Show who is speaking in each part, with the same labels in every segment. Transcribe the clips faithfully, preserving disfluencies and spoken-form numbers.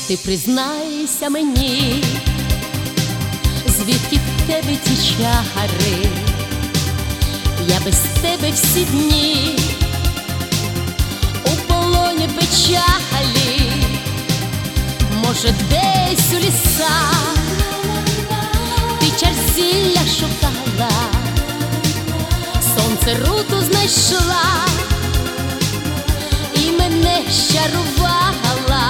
Speaker 1: Ти признайся мені, звідки в тебе ті чари? Я без тебе всі дні у полоні печалі. Може, десь у лісах ти чар зілля шукала, сонце руту знайшла і мене щарувала.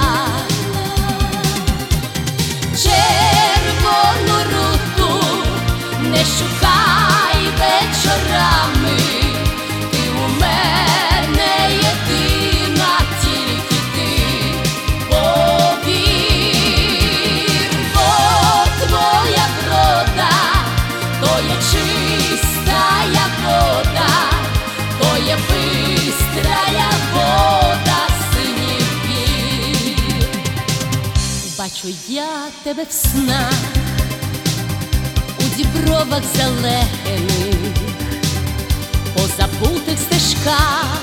Speaker 1: Червону руту не шукай вечорами, ти у мене єдина, тільки ти повір. Бо твоя врода то є чистая вода, то є бистрая вода синіх гір. Бачу я тебе в снах, у дібровах зелених, по забутих стежках.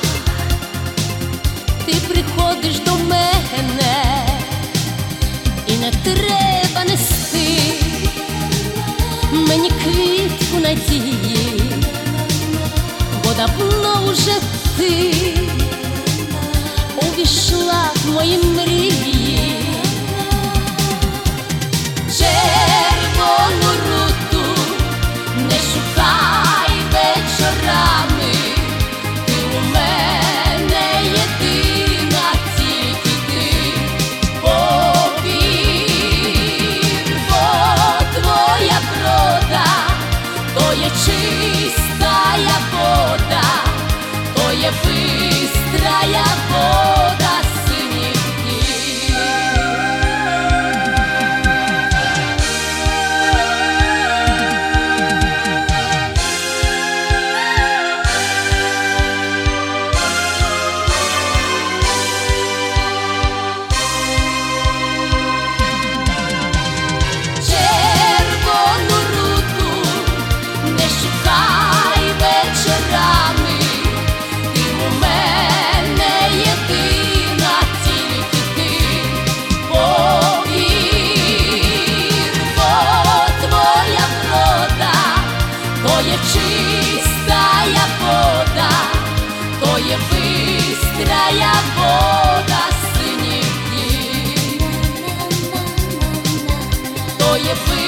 Speaker 1: Ти приходиш до мене, і не треба нести мені квітку надії, бо давно вже ти увійшла в мої мрії. Червону руту не шукай вечорами, ти у мене єдина, тільки ти повір. Бо твоя врода то є чистая вода, то є бистрая вода синіх гір. Червону руту не шукай вечорами, ти у мене єдина, тільки ти повір. Бо твоя врода то є чистая вода, то є бистрая вода синіх гір, то є